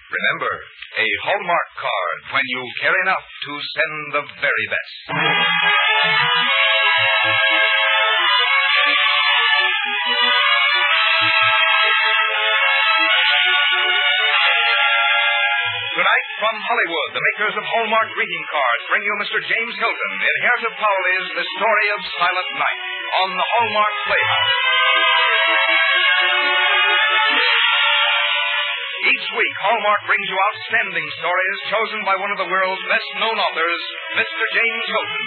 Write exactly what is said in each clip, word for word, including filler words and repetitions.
Remember, a Hallmark card when you care enough to send the very best. Tonight, from Hollywood, the makers of Hallmark greeting cards bring you Mister James Hilton in Hair to Powley's The Story of Silent Night on the Hallmark Playhouse. Each week, Hallmark brings you outstanding stories chosen by one of the world's best-known authors, Mister James Hilton.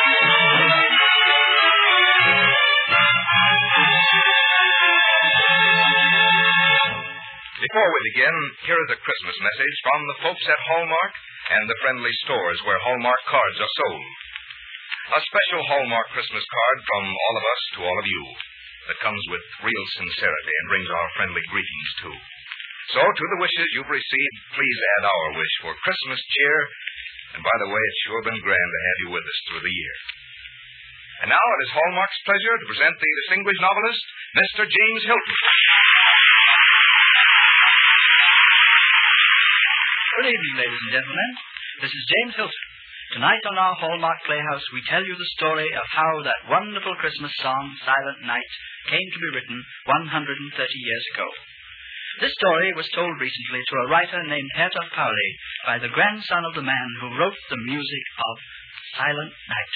Before we begin, here is a Christmas message from the folks at Hallmark and the friendly stores where Hallmark cards are sold. A special Hallmark Christmas card from all of us to all of you that comes with real sincerity and brings our friendly greetings, too. So, to the wishes you've received, please add our wish for Christmas cheer. And by the way, it's sure been grand to have you with us through the year. And now it is Hallmark's pleasure to present the distinguished novelist, Mister James Hilton. Good evening, ladies and gentlemen. This is James Hilton. Tonight on our Hallmark Playhouse, we tell you the story of how that wonderful Christmas song, Silent Night, came to be written one hundred thirty years ago. This story was told recently to a writer named Herta Powley by the grandson of the man who wrote the music of Silent Night.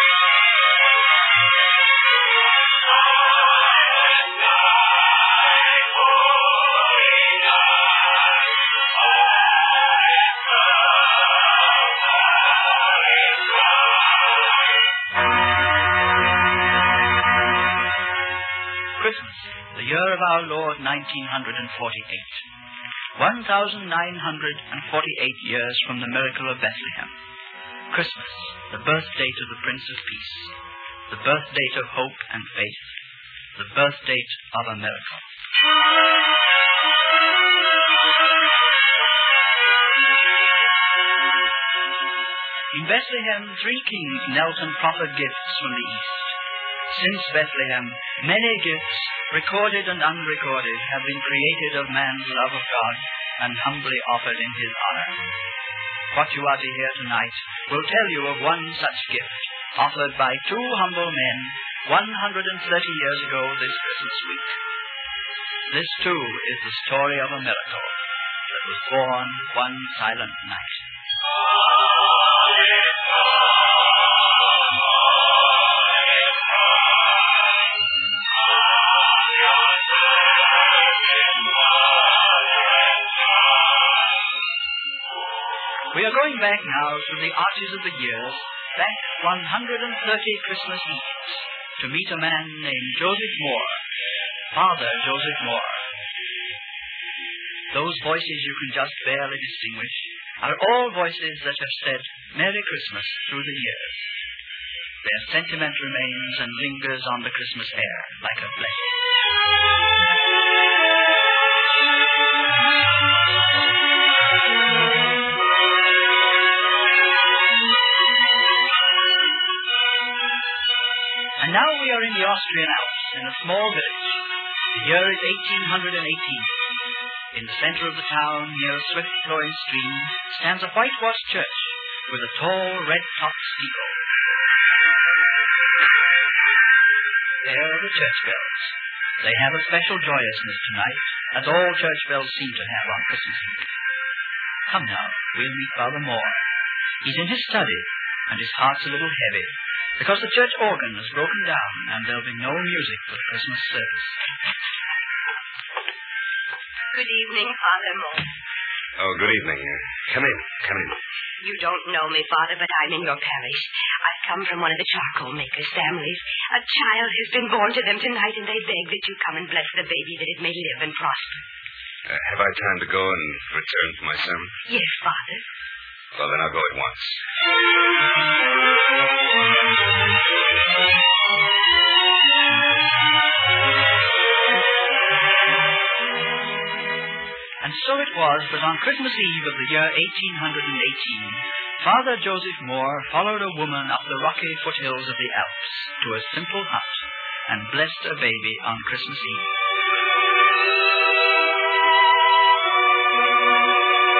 Christmas, the year of our Lord nineteen forty-eight. one thousand nine hundred forty-eight years from the miracle of Bethlehem. Christmas, the birth date of the Prince of Peace. The birth date of hope and faith. The birth date of a miracle. In Bethlehem, three kings knelt and proffered gifts from the east. Since Bethlehem, many gifts, recorded and unrecorded, have been created of man's love of God and humbly offered in his honor. What you are to hear tonight will tell you of one such gift, offered by two humble men one hundred thirty years ago this Christmas week. This, too, is the story of a miracle that was born one silent night. We are going back now through the arches of the years, back one hundred thirty Christmas Eves, to meet a man named Joseph Moore, Father Joseph Moore. Those voices you can just barely distinguish are all voices that have said Merry Christmas through the years. Their sentiment remains and lingers on the Christmas air like a blessing. And now we are in the Austrian Alps, in a small village. The year is eighteen eighteen. In the center of the town, near a swift-flowing stream, stands a whitewashed church with a tall, red-topped steeple. There are the church bells. They have a special joyousness tonight, as all church bells seem to have on Christmas Eve. Come now, we'll meet Father Moore. He's in his study, and his heart's a little heavy, because the church organ has broken down and there'll be no music for the Christmas service. Good evening, Father Moore. Oh, good evening. Uh, come in, come in. You don't know me, Father, but I'm in your parish. I've come from one of the charcoal makers' families. A child has been born to them tonight, and they beg that you come and bless the baby that it may live and prosper. Uh, have I time to go and return for my son? Yes, Father. Well, then I'll go at once. And so it was that on Christmas Eve of the year eighteen eighteen, Father Joseph Moore followed a woman up the rocky foothills of the Alps to a simple hut and blessed a baby on Christmas Eve.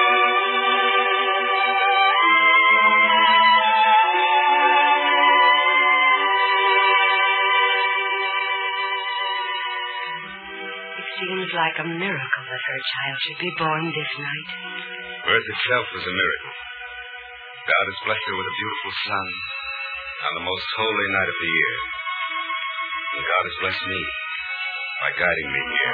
like a miracle that her child should be born this night. Birth itself was a miracle. God has blessed her with a beautiful son on the most holy night of the year. And God has blessed me by guiding me here.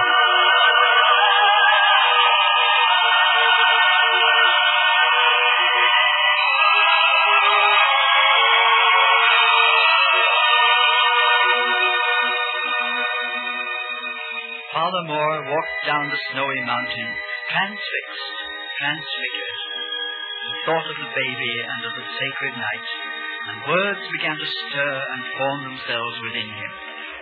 Father Moore walked down the snowy mountain, transfixed, transfigured. He thought of the baby and of the sacred night, and words began to stir and form themselves within him.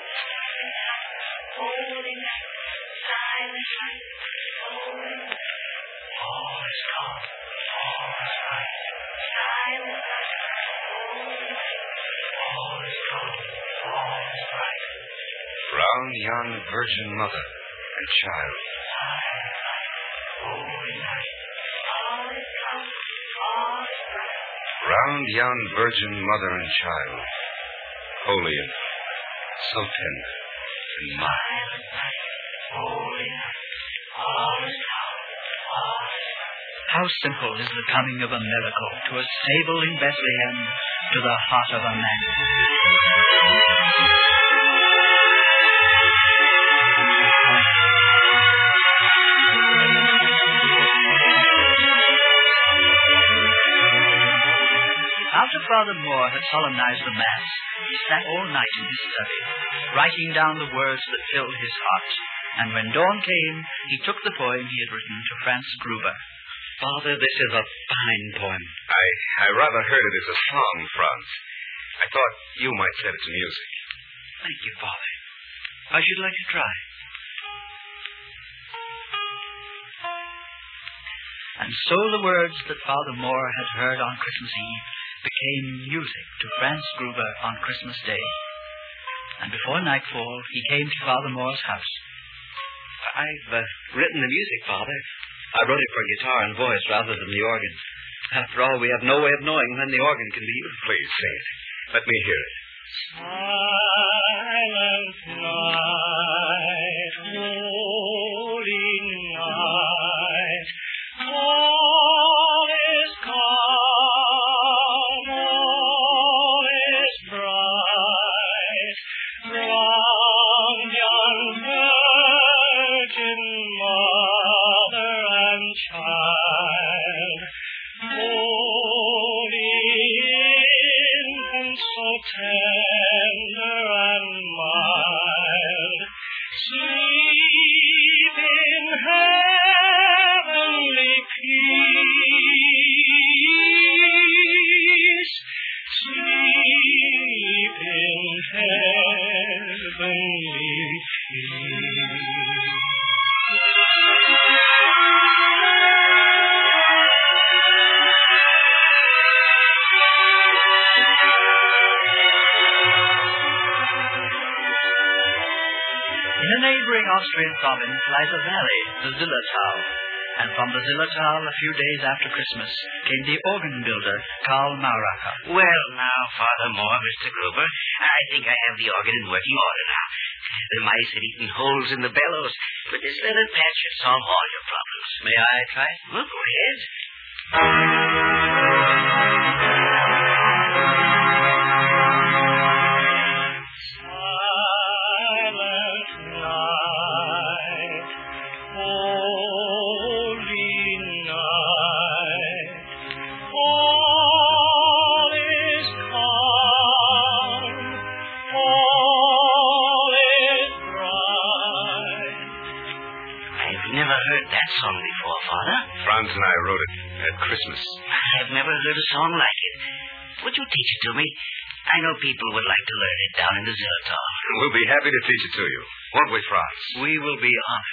Holy night, silent night, holy night. All is calm, all is right. Silent night, holy night. All is calm, all is right. Round yon Virgin Mother and Child. Silent night, holy night. All is calm, all is right. Round yon Virgin Mother and Child, holy and so tender and mild. Silent night, holy night. All is calm, all is right. How simple is the coming of a miracle to a stable in Bethlehem, to the heart of a man. After Father Moore had solemnized the Mass, he sat all night in his study, writing down the words that filled his heart. And when dawn came, he took the poem he had written to Franz Gruber. Father, this is a fine poem. I, I rather heard it as a song, Franz. I thought you might set it to music. Thank you, Father. I should like to try. And so the words that Father Moore had heard on Christmas Eve became music to Franz Gruber on Christmas Day. And before nightfall, he came to Father Moore's house. I've uh, written the music, Father. I wrote it for guitar and voice rather than the organ. After all, we have no way of knowing when the organ can be used. Please sing it. Let me hear it. Silent night, holy night, all is calm, all is bright, round yon Virgin Mother and Child, holy infant, so tender and mild, sleep in heavenly peace, sleep in heavenly peace. In a neighboring Austrian province lies a valley, the Zillertal. And from the Zillertal, a few days after Christmas, came the organ builder, Karl Mauracher. Well, now, Father Moore, Mister Gruber, I think I have the organ in working order now. The mice had eaten holes in the bellows, but this little patch should solve all your problems. May I try? Well, go ahead. Silent night, holy night, all is calm, all is bright. I've never heard that song before, Father. Franz and I wrote it at Christmas. I've never heard a song like it. Would you teach it to me? I know people would like to learn it down in the Zillertal. We'll be happy to teach it to you. Won't we, Franz? We will be honored.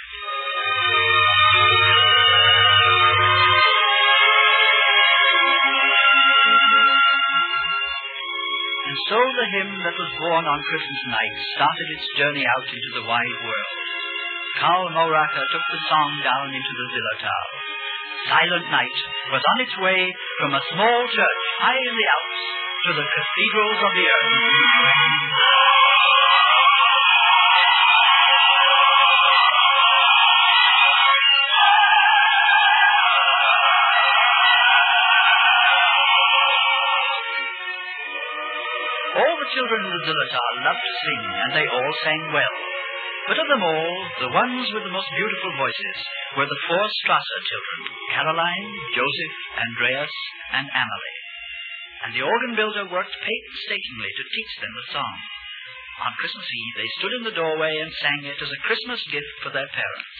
And so the hymn that was born on Christmas night started its journey out into the wide world. Karl Mauracher took the song down into the Zillertal. Silent Night was on its way from a small church high in the Alps to the cathedrals of the earth. children in the Zillertal loved to sing, and they all sang well. But of them all, the ones with the most beautiful voices were the four Strasser children, Caroline, Joseph, Andreas, and Amalie. And the organ builder worked painstakingly to teach them the song. On Christmas Eve, they stood in the doorway and sang it as a Christmas gift for their parents.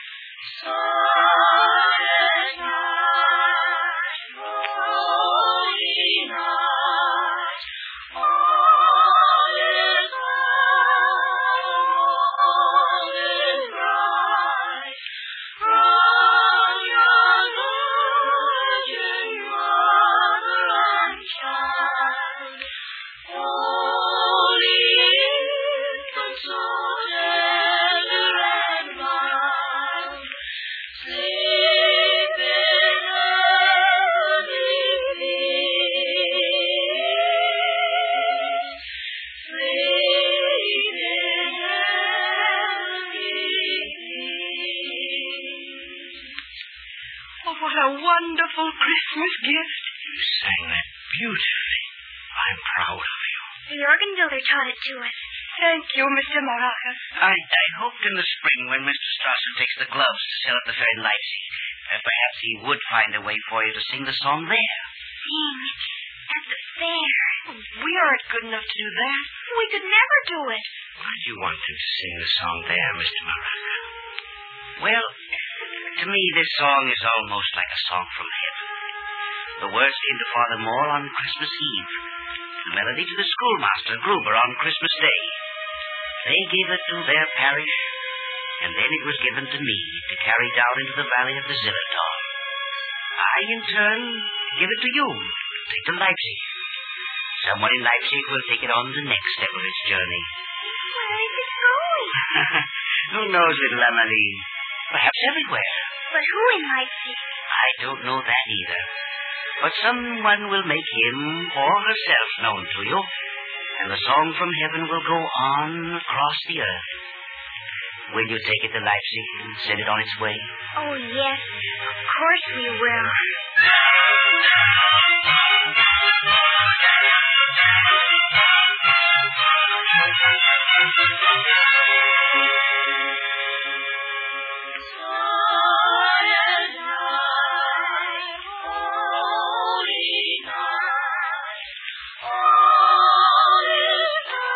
Silent night, holy night, all is well, all is right. From your virgin mother and child, holy infant, so tender and mild, sleep in heavenly peace, sleep in heavenly peace. Oh, what a wonderful Christmas gift. You sang that beautifully. I'm proud of you. The organ builder taught it to us. Thank you, Mister Moraga. I, I hoped in the spring when Mister Strasser takes the gloves to sell at the fair in Leipzig, uh, perhaps he would find a way for you to sing the song there. Sing at the fair. We aren't good enough to do that. We could never do it. Why do you want him to sing the song there, Mister Moraga? Well, to me this song is almost like a song from heaven. The words came to Father Moore on Christmas Eve. The melody to the schoolmaster, Gruber, on Christmas Day. They gave it to their parish, and then it was given to me to carry down into the valley of the Zillertal. I, in turn, give it to you to take to Leipzig. Someone in Leipzig will take it on the next step of its journey. Where is it going? Who knows, little Emmeline? Perhaps everywhere. But who in Leipzig? I don't know that either. But someone will make him or herself known to you, and the song from heaven will go on across the earth. Will you take it to Leipzig and send it on its way? Oh, yes. Of course we will. Silent night, holy night, all is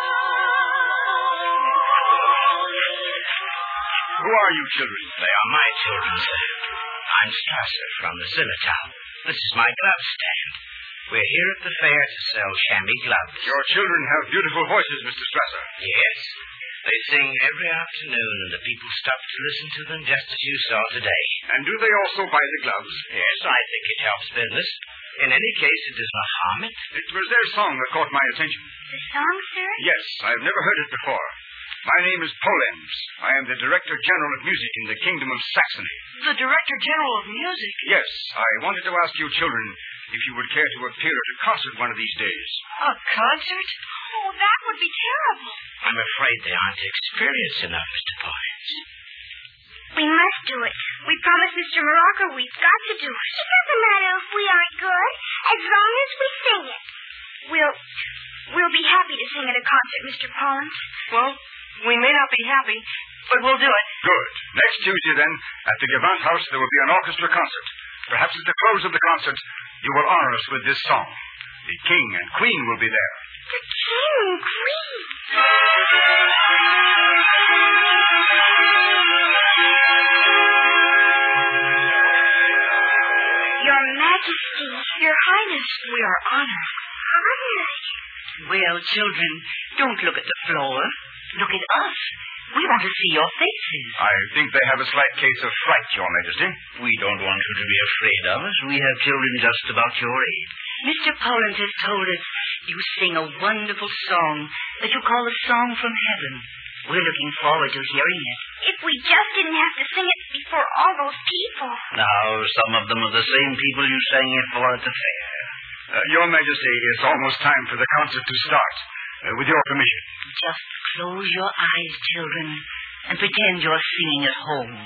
Who are you children? They are my children, sir. I'm Strasser from the Zillertal. This is my glove stand. We're here at the fair to sell chamois gloves. Your children have beautiful voices, Mister Strasser. Yes. They sing every afternoon, and the people stop to listen to them just as you saw today. And do they also buy the gloves? Yes, I think it helps business. In any case, it does not harm it. It was their song that caught my attention. The song, sir? Yes, I've never heard it before. My name is Polenz. I am the Director General of Music in the Kingdom of Saxony. The Director General of Music? Yes, I wanted to ask you children if you would care to appear at a concert one of these days. A concert? Oh, that would be terrible. I'm afraid they aren't experienced enough, Mister Polenz. We must do it. We promised Mister Morocco we've got to do it. It doesn't matter if we aren't good, as long as we sing it. We'll, we'll be happy to sing at a concert, Mister Pollens. Well, we may not be happy, but we'll do it. Good. Next Tuesday, then, at the Gewandhaus, there will be an orchestra concert. Perhaps at the close of the concert, you will honor us with this song. The King and Queen will be there. The King and Queen. Your Majesty, Your Highness, we are honored. honored. Well, children, don't look at the floor. Look at us. We want to see your faces. I think they have a slight case of fright, Your Majesty. We don't want you to be afraid of us. We have children just about your age. Mister Pollens has told us you sing a wonderful song that you call a song from heaven. We're looking forward to hearing it. If we just didn't have to sing it before all those people. Now, some of them are the same people you sang it for at the fair. Uh, Your Majesty, it's almost time for the concert to start. Uh, with your permission. Just close your eyes, children, and pretend you're singing at home.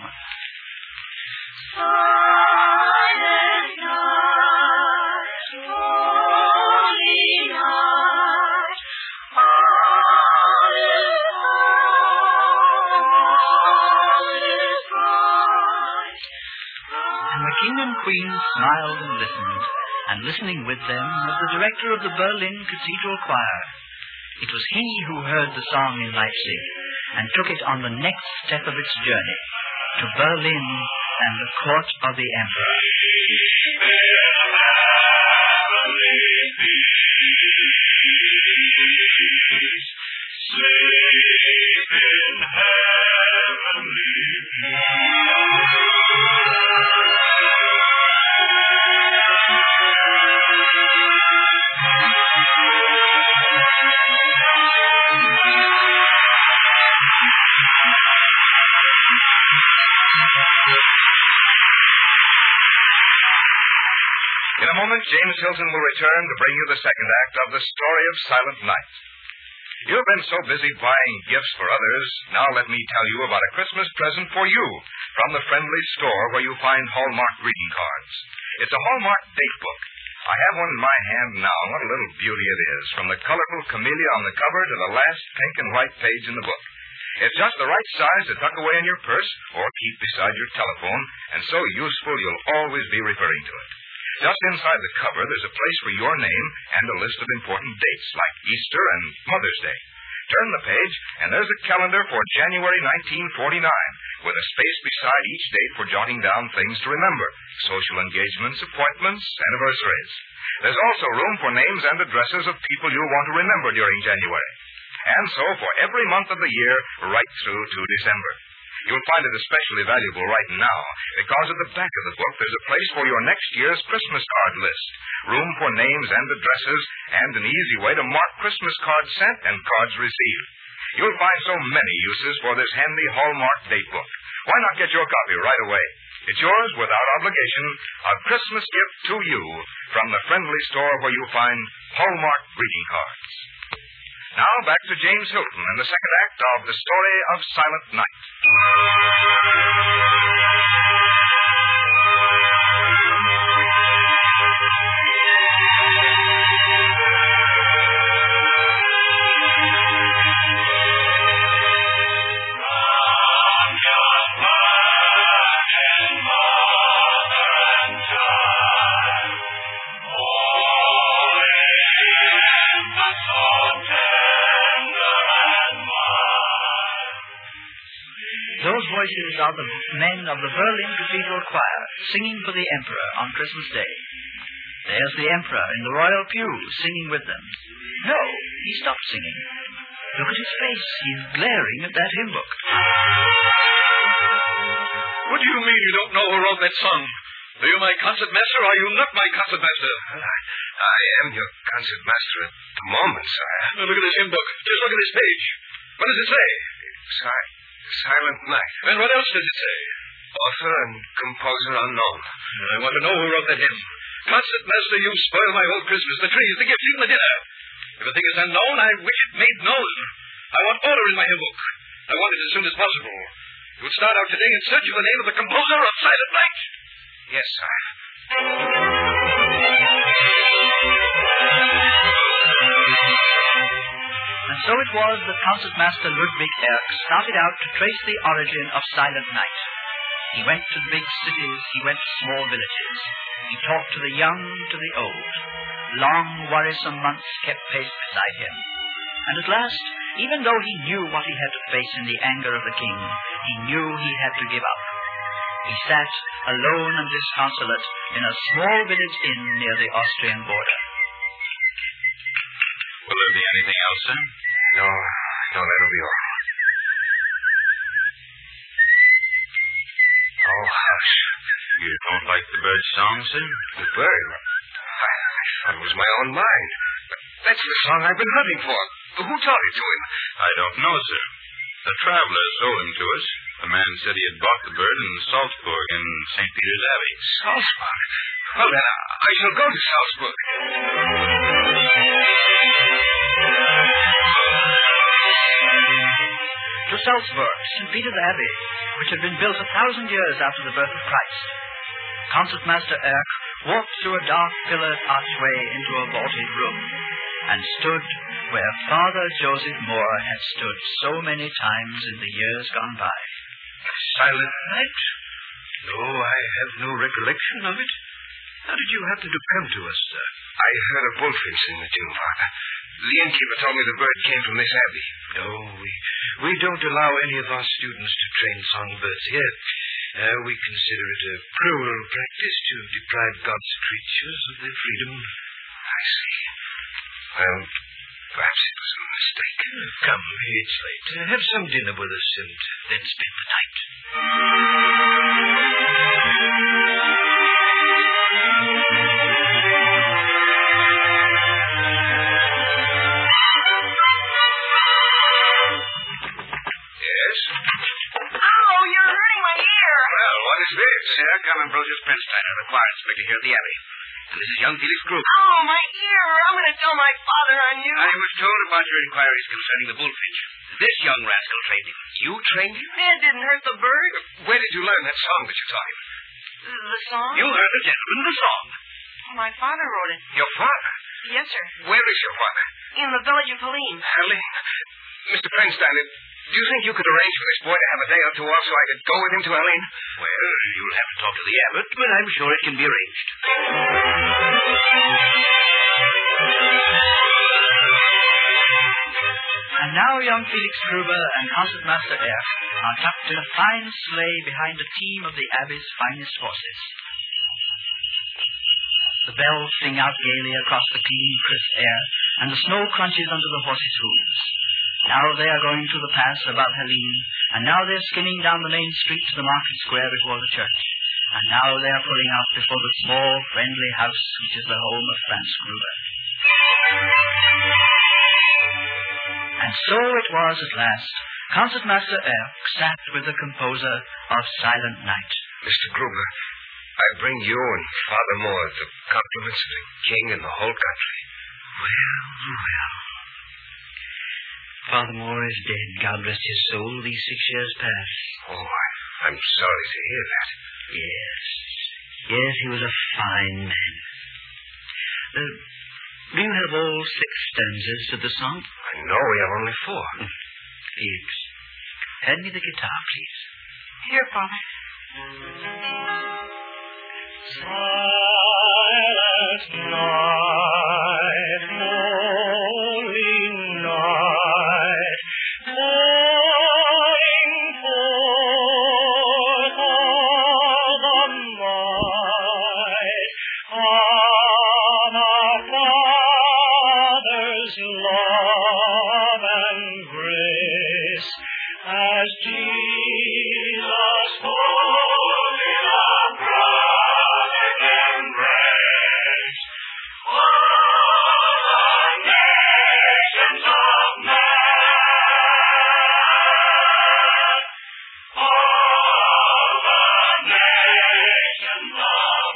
Silent night, holy night, the king and queen smiled and listened, and listening with them was the director of the Berlin Cathedral Choir. It was he who heard the song in Leipzig and took it on the next step of its journey to Berlin and the court of the emperor. Sleep in heavenly In a moment, James Hilton will return to bring you the second act of The Story of Silent Night. You've been so busy buying gifts for others, now let me tell you about a Christmas present for you from the friendly store where you find Hallmark greeting cards. It's a Hallmark date book. I have one in my hand now. What a little beauty it is, from the colorful camellia on the cover to the last pink and white page in the book. It's just the right size to tuck away in your purse or keep beside your telephone, and so useful you'll always be referring to it. Just inside the cover, there's a place for your name and a list of important dates, like Easter and Mother's Day. Turn the page, and there's a calendar for January nineteen forty-nine, with a space beside each date for jotting down things to remember, social engagements, appointments, anniversaries. There's also room for names and addresses of people you'll want to remember during January. And so for every month of the year, right through to December. You'll find it especially valuable right now, because at the back of the book there's a place for your next year's Christmas card list, room for names and addresses, and an easy way to mark Christmas cards sent and cards received. You'll find so many uses for this handy Hallmark date book. Why not get your copy right away? It's yours without obligation, a Christmas gift to you from the friendly store where you'll find Hallmark greeting cards. Now, back to James Hilton and the second act of The Story of Silent Night. Those voices are the men of the Berlin Cathedral Choir singing for the Emperor on Christmas Day. There's the Emperor in the royal pew singing with them. No, he stopped singing. Look at his face. He's glaring at that hymn book. What do you mean you don't know who wrote that song? Are you my concert master or are you not my concert master? I, I am your concert master at the moment, sire. Now look at this hymn book. Just look at this page. What does it say? Sire, Silent Night. And what else does it say? Author and composer unknown. I want to know who wrote that hymn. Concert master, you've spoiled my whole Christmas. The trees, the gifts, even the dinner. If a thing is unknown, I wish it made known. I want order in my hymn book. I want it as soon as possible. You'll start out today in search of the name of the composer of Silent Night. Yes, sire. And so it was that concertmaster Ludwig Erck started out to trace the origin of Silent Night. He went to big cities, he went to small villages. He talked to the young, to the old. Long, worrisome months kept pace beside him. And at last, even though he knew what he had to face in the anger of the king, he knew he had to give up. He sat, alone and disconsolate, in a small village inn near the Austrian border. Will there be anything else, sir? No, no, that'll be all. Oh, hush. You don't like the bird's song, sir? The bird? I, I thought it was my own mind. But that's the song I've been hunting for. Who taught it to him? I don't know, sir. A traveler sold him to us. The man said he had bought the bird in Salzburg in Saint Peter's Abbey. Salzburg? Well, then, I shall go to Salzburg. To Salzburg, Saint Peter's Abbey, which had been built a thousand years after the birth of Christ. Concertmaster Erck walked through a dark pillared archway into a vaulted room, and stood where Father Joseph Moore had stood so many times in the years gone by. Silent Night? No, I have no recollection of it. How did you happen to come to us, sir? I heard a bullfinch sing the tune, Father. The innkeeper told me the bird came from this abbey. No, we we don't allow any of our students to train songbirds here. Uh, we consider it a cruel practice to deprive God's creatures of their freedom. I see. Well, perhaps it was a mistake. Come, it's late. Uh, have some dinner with us and then spend the night. Sir, Ambrosius Pensteiner, the choir inspector here at the Abbey. And this is young Felix Gruber. Oh, my ear. I'm going to tell my father on you. I was told about your inquiries concerning the bullfinch. This young rascal trained him. You trained him? It didn't hurt the bird. Where did you learn that song that you're talking? The song? You heard the gentleman, the song. My father wrote it. Your father? Yes, sir. Where is your father? In the village of Helene. Helene? Mister Pensteiner, do you think you could arrange for this boy to have a day or two off so I could go with him to Helene? Well, you'll have to talk to the abbot, but I'm sure it can be arranged. And now young Felix Gruber and Concertmaster Erck are tucked in a fine sleigh behind a team of the Abbey's finest horses. The bells sing out gaily across the clean, crisp air, and the snow crunches under the horses' hooves. Now they are going to the pass above Helene, and now they're skimming down the main street to the market square before the church, and now they are pulling out before the small, friendly house which is the home of Franz Gruber. And so it was at last. Concertmaster Erck sat with the composer of Silent Night. Mister Gruber, I bring you and Father Moore the compliments of the king and the whole country. Well, well. Father Moore is dead, God rest his soul, these six years past. Oh, I, I'm sorry to hear that. Yes. Yes, he was a fine man. Uh, do you have all six stanzas to the song? I know we have only four. Felix, hand me the guitar, please. Here, Father. Silent night, holy night, pouring forth all the might of our Father's love and grace, as Jesus holds in our brother's embrace. All the nations of man, all the nations of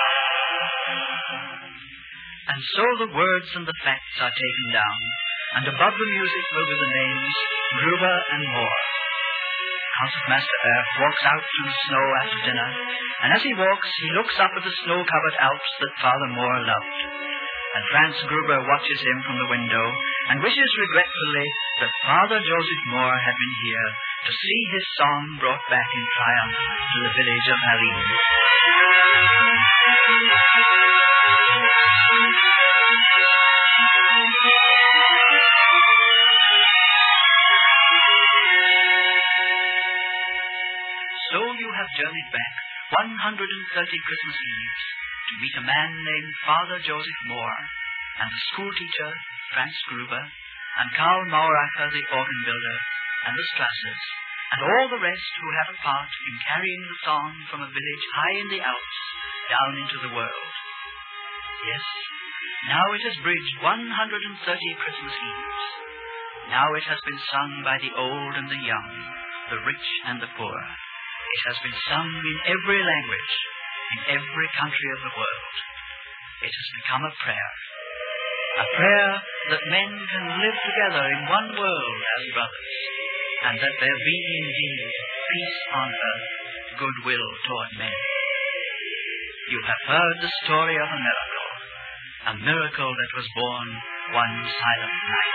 man. And so the words and the facts are taken down, and above the music will be the names Gruber and Moore. Concertmaster Erck walks out through the snow after dinner, and as he walks, he looks up at the snow-covered Alps that Father Moore loved. And Franz Gruber watches him from the window and wishes regretfully that Father Joseph Moore had been here to see his song brought back in triumph to the village of Helene. So you have journeyed back one hundred thirty Christmas Eves to meet a man named Father Joseph Moore, and the schoolteacher, Franz Gruber, and Karl Mauracher, the organ builder, and the Strasses, and all the rest who have a part in carrying the song from a village high in the Alps down into the world. Yes, now it has bridged one hundred thirty Christmas Eves. Now it has been sung by the old and the young, the rich and the poor. It has been sung in every language, in every country of the world. It has become a prayer. A prayer that men can live together in one world as brothers, and that there be indeed peace on earth, goodwill toward men. You have heard the story of a miracle, a miracle that was born one silent night.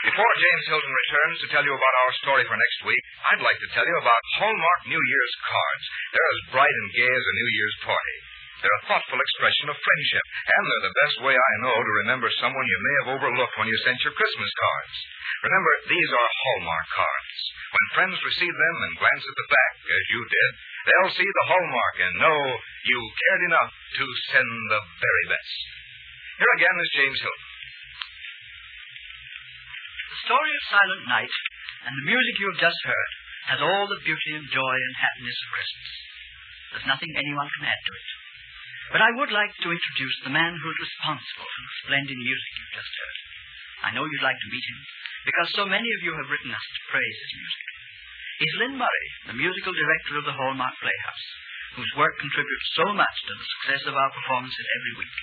Before James Hilton returns to tell you about our story for next week, I'd like to tell you about Hallmark New Year's cards. They're as bright and gay as a New Year's party. They're a thoughtful expression of friendship, and they're the best way I know to remember someone you may have overlooked when you sent your Christmas cards. Remember, these are Hallmark cards. When friends receive them and glance at the back, as you did, they'll see the hallmark and know you cared enough to send the very best. Here again is James Hilton. The story of Silent Night and the music you have just heard has all the beauty and joy and happiness of Christmas. There's nothing anyone can add to it. But I would like to introduce the man who is responsible for the splendid music you've just heard. I know you'd like to meet him, because so many of you have written us to praise his music. He's Lynn Murray, the musical director of the Hallmark Playhouse, whose work contributes so much to the success of our performances every week.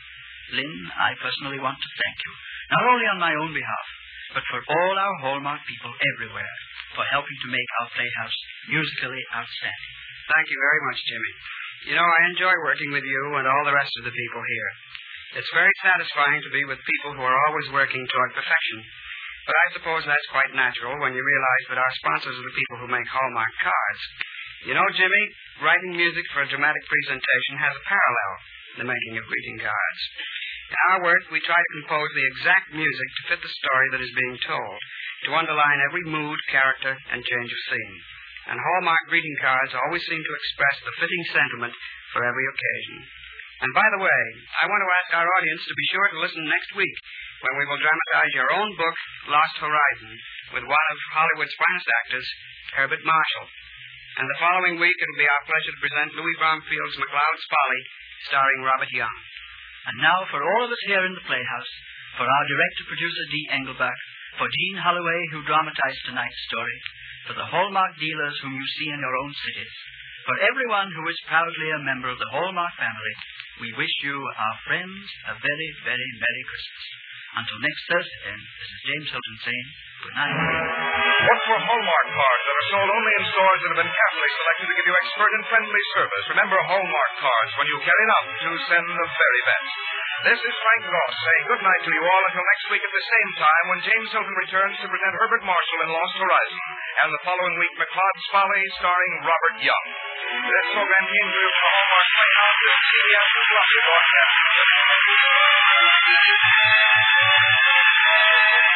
Lynn, I personally want to thank you, not only on my own behalf, but for all our Hallmark people everywhere, for helping to make our Playhouse musically outstanding. Thank you very much, Jimmy. You know, I enjoy working with you and all the rest of the people here. It's very satisfying to be with people who are always working toward perfection. But I suppose that's quite natural when you realize that our sponsors are the people who make Hallmark cards. You know, Jimmy, writing music for a dramatic presentation has a parallel to the making of greeting cards. In our work, we try to compose the exact music to fit the story that is being told, to underline every mood, character, and change of scene. And Hallmark greeting cards always seem to express the fitting sentiment for every occasion. And by the way, I want to ask our audience to be sure to listen next week when we will dramatize your own book, Lost Horizon, with one of Hollywood's finest actors, Herbert Marshall. And the following week it will be our pleasure to present Louis Bromfield's McLeod's Folly, starring Robert Young. And now for all of us here in the Playhouse, for our director-producer Dee Engelbach, for Jean Holloway, who dramatized tonight's story, for the Hallmark dealers whom you see in your own cities, for everyone who is proudly a member of the Hallmark family, we wish you, our friends, a very, very Merry Christmas. Until next Thursday, then, this is James Hilton saying good night. Look for Hallmark cards that are sold only in stores that have been carefully selected to give you expert and friendly service. Remember Hallmark cards when you care enough to send the very best. This is Frank Ross saying good night to you all until next week at the same time when James Hilton returns to present Herbert Marshall in Lost Horizon, and the following week McLeod's Folly starring Robert Young. This program came to you from the Hallmark Playhouse at C B S's Columbia Broadcasting System.